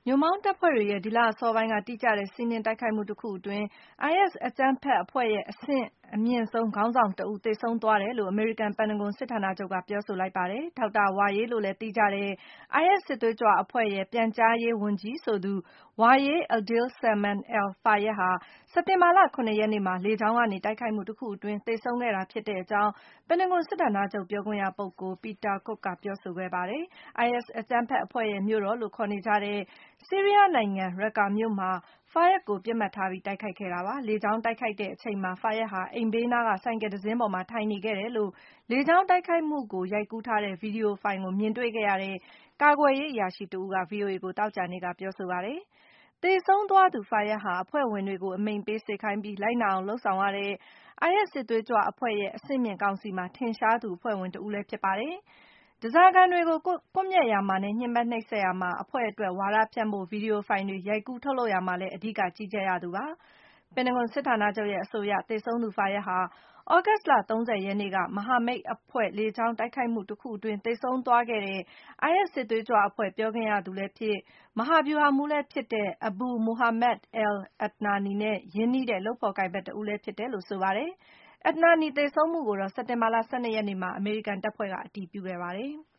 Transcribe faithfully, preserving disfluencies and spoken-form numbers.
ညွန့်ပေါင်းတပ်ဖွဲ့တွေရဲ့ ဒီလအစောပိုင်းက တိကျတဲ့ စီးနင်းတိုက်ခိုက်မှုတခုအတွင်း အိုင်အက်စ် အကြမ်းဖက်အဖွဲ့ရဲ့ အဆင့်အမြင့်ဆုံးခေါင်းဆောင်တဦး သေဆုံးသွားတယ်လို့ အမေရိကန် ပင်တဂွန်စစ်ဌာနချုပ်က ပြောဆိုလိုက်ပါတယ်။ ဒေါက်တာဝါရေးလို့လည်း သိကြတဲ့ အိုင်အက်စ် စစ်သွေးကြွအဖွဲ့ရဲ့ ပြန်ကြားရေးဝန်ကြီးဆိုသူ ဝါရေး Adil Salman al-Fayad ဟာ စက်တင်ဘာလ ၇ ရက်နေ့မှာ လေကြောင်းကနေ တိုက်ခိုက်မှုတခုအတွင်း သေဆုံးခဲ့တာဖြစ်ကြောင်း ပင်တဂွန်စစ်ဌာနချုပ် ပြောခွင့်ရပုဂ္ဂိုလ် Peter Cook က ပြောဆိုခဲ့ပါတယ်။ အိုင်အက်စ် အကြမ်းဖက်အဖွဲ့ရဲ့ မြို့တော်လို့ ခေါ်နေကြတဲ့ ဆီးရီးယားနိုင်ငံ Raqqa မြို့မှာ Fayad ကို ပစ်မှတ်ထားပြီး တိုက်ခိုက်ခဲ့တာပါ။ လေကြောင်းတိုက်ခိုက်ချိန်မှာ Fayad ဟာ အိမ်ဘေးနားက ဆိုင်ကယ်တစင်းပေါ်မှာ ထိုင်နေခဲ့တယ်လို့ လေကြောင်းတိုက်ခိုက်မှုကို ရိုက်ကူးထားတဲ့ ဗွီဒီယိုဖိုင်ကို မြင်တွေ့ခဲ့ရတဲ့ ကာကွယ်ရေးအရာရှိတဦးက ဗွီအိုအေကို သောကြာနေ့က ပြောဆိုပါတယ်။ သေဆုံးသွားသူ Fayad ဟာ အဖွဲ့ဝင်တွေကို အမိန့်ပေးစေခိုင်းပြီး လိုက်နာအောင် လုပ်ဆောင်ရတဲ့ အိုင်အက်စ် စစ်သွေးကြွအဖွဲ့ရဲ့ အဆင့်မြင့်ကောင်စီမှာ ထင်ရှားသူ အဖွဲ့ဝင်တဦးလည်း ဖြစ်ပါတယ်။ ဓားစာခံတွေကို ကွပ်မျက်ရာမှာနဲ့ ညှဉ်းပန်းနှိပ်စက်ရာမှာ အဖွဲ့အတွက် ဝါဒဖြန့်ဖို့ ဗွီဒီယိုဖိုင်တွေ ရိုက်ကူးထုတ်လုပ်ရာမှာလည်း အဓိက ကြီးကြပ်ရသူပါ။ ပင်တဂွန်စစ်ဌာနချုပ်ရဲ့ အဆိုအရ သေဆုံးသူ Fayad ဟာ သြဂုတ်လ ၃၀ ရက်နေ့က မဟာမိတ်အဖွဲ့ လေကြောင်းတိုက်ခိုက်မှုတခုအတွင်း သေဆုံးသွားခဲ့တဲ့ အိုင်အက်စ် စစ်သွေးကြွအဖွဲ့ ပြောခွင့်ရသူလည်းဖြစ်၊ မဟာဗျူဟာမှူးလည်းဖြစ်တဲ့ Abu Muhammad al-Adnani နဲ့ ရင်းနှီးတဲ့ လုပ်ဖော်ကိုင်ဖက်တဦးလည်း ဖြစ်တယ်လို့ ဆိုပါတယ်။ Adnani သေဆုံးမှုကိုတော့ စက်တင်ဘာလ ၁၂ ရက်နေ့မှာ အမေရိကန်တပ်ဖွဲ့က အတည်ပြုခဲ့ပါတယ်။